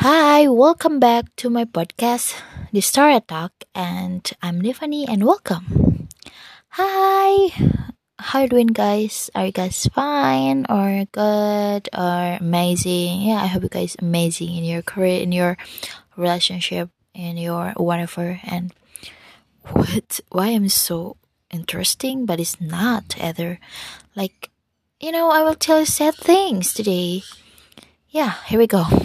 Hi, welcome back to my podcast, The Story Talk, and I'm Tiffany, and welcome. Hi, how you doing, guys? Are you guys fine or good or amazing? Yeah, I hope you guys amazing in your career, in your relationship, in your whatever. And what? Why I'm so interesting, but it's not either. Like, I will tell you sad things today. Yeah, here we go.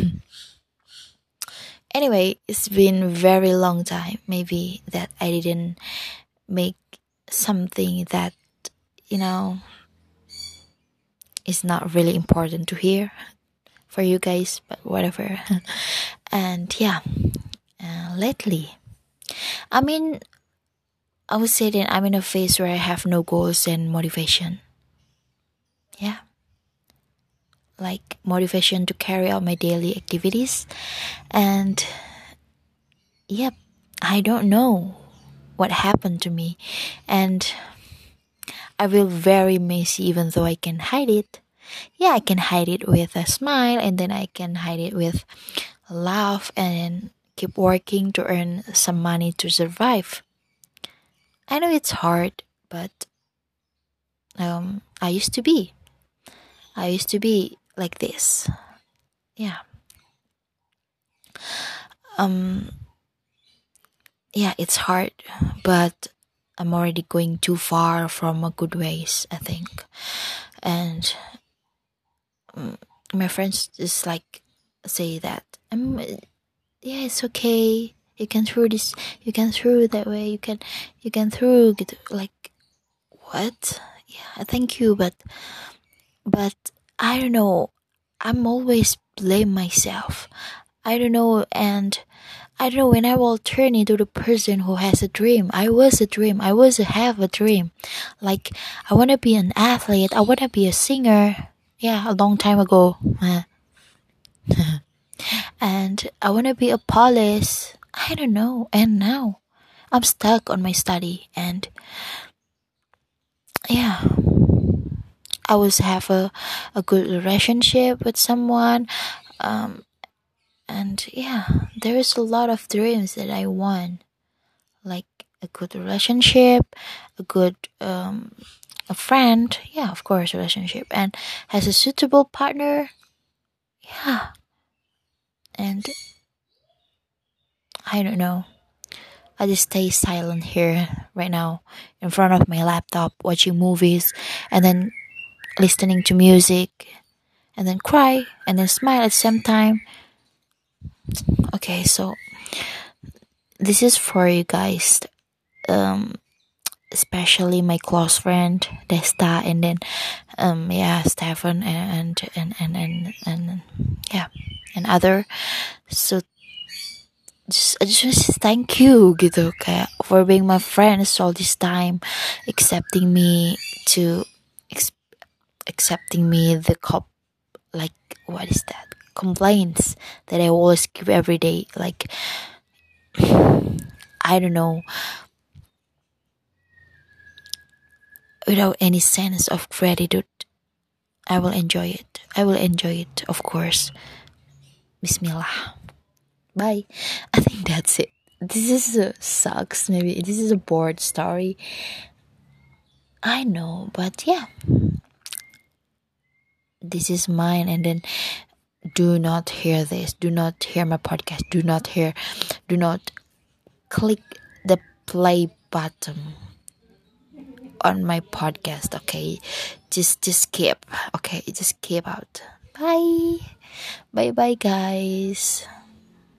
Anyway, it's been very long time maybe that I didn't make something that you know is not really important to hear for you guys, but whatever. And yeah, lately, I mean, I would say that I'm in a phase where I have no goals and motivation. Yeah, like motivation to carry out my daily activities. And yep, I don't know what happened to me. And I feel very messy even though I can hide it. Yeah, I can hide it with a smile, and then I can hide it with a laugh and keep working to earn some money to survive. I know it's hard, but I used to be. I used to be like this. Yeah. Um yeah, it's hard, but I'm already going too far from a good ways, I think. And my friends just like say that yeah, it's okay, you can through this, you can through that way, you can through it. Like, what? Yeah, thank you, but I don't know, I'm always blame myself. I don't know, and I don't know when I will turn into the person who has a dream. I was a dream. I was a have a dream. Like, I want to be an athlete. I want to be a singer. Yeah, a long time ago. And I want to be a police. I don't know. And now I'm stuck on my study. And yeah, I was have a good relationship with someone. And yeah, there is a lot of dreams that I want. Like a good relationship, a good a friend. Yeah, of course, relationship. And has a suitable partner. Yeah. And I don't know. I just stay silent here right now in front of my laptop watching movies and then listening to music and then cry and then smile at the same time. Okay, so this is for you guys. Um Especially my close friend Desta, and then yeah, Stefan, and yeah, and other. So I just want to say thank you gitu, kayak for being my friends all this time, accepting me to accepting me the like, what is that, complaints that I always give every day. Like, I don't know, without any sense of gratitude. I will enjoy it. I will enjoy it, of course. Bismillah. Bye. I think that's it. This is sucks. Maybe this is a bored story. I know, but yeah, this is mine. And then do not hear this. Do not hear my podcast. Do not click the play button on my podcast. Okay, just skip. Okay, just skip out. Bye. Bye, guys.